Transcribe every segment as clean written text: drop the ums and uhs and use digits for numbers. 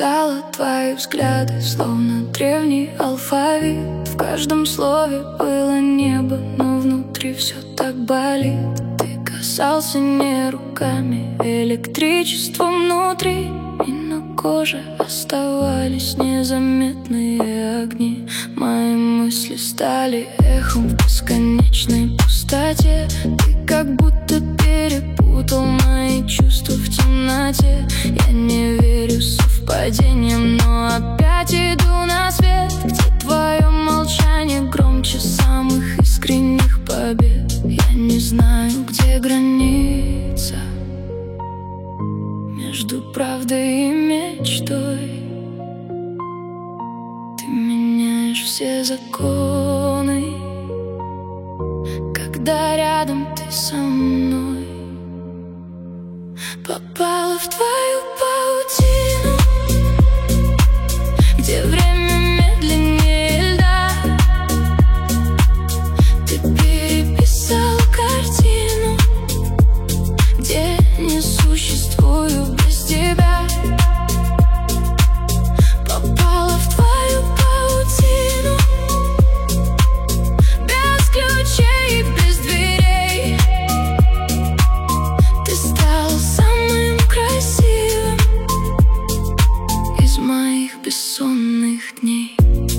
читала твои взгляды, словно древний алфавит. В каждом слове было небо, но внутри все так болит. Ты касался не руками, электричеством внутри, и на коже оставались незаметные огни. Мои мысли стали эхом в бесконечной пустоте. Ты как будто перепутал мои чувства в темноте. Я не верю совпадениям, но опять иду на свет, где твое молчание громче самых искренних побед. Я не знаю, где граница между правдой и мечтой. Ты меняешь все законы, когда рядом ты со мной. Попала в твою паутину, где время медленнее льда. Ты переписал картину, где не существую без тебя. Попала в твою паутину, без ключей и без дверей. Ты стал самым красивым из моих бессонных дней.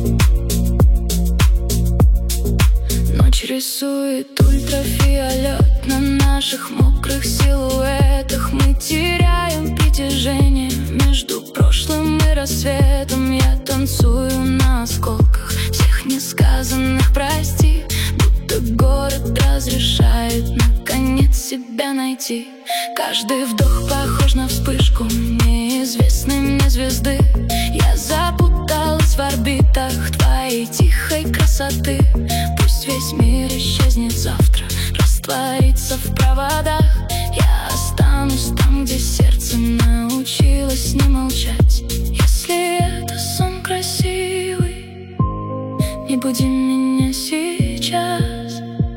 Ночь рисует ультрафиолет на наших мокрых силуэтах. Мы теряем притяжение между прошлым и рассветом. Я танцую на осколках всех несказанных прости, будто город разрешает наконец себя найти. Каждый вдох похож на вспышку неизвестной мне звезды. Я запуталась в орбитах твоей тихой красоты. Пусть весь мир исчезнет завтра, растворится в проводах. Я останусь там, где сердце научилось не молчать. Если это сон красивый, не буди меня сейчас.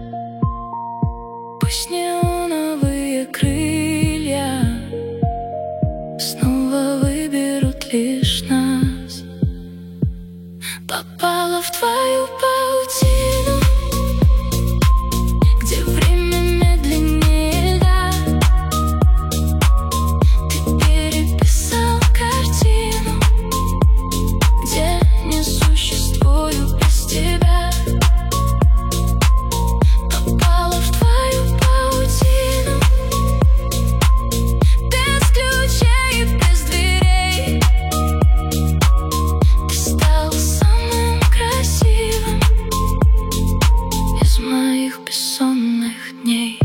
Пусть неоновые крылья снова выберут лишь нас. Попала в твою паутину, где время медленнее льда. Ты переписал картину, где не существую без тебя. Попала в твою паутину, без ключей и без дверей. Ты стал самым красивым из моих бессонных дней.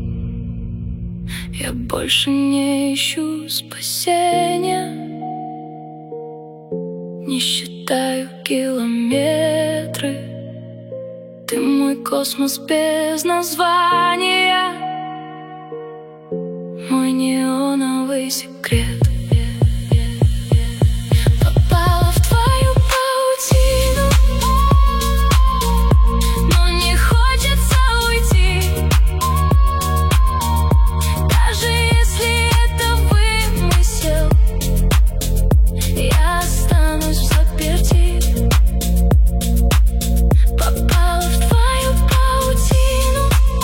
Я больше не ищу спасения, не считаю километры. Ты мой космос без названия, мой неоновый секрет. Попала в твою паутину, но не хочется уйти. Даже если это вымысел, я останусь взаперти. Попала в твою паутину,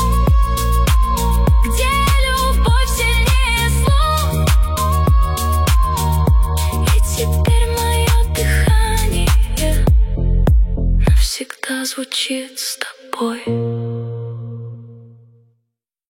где любовь сильнее слов. И теперь мое дыхание навсегда звучит с тобой.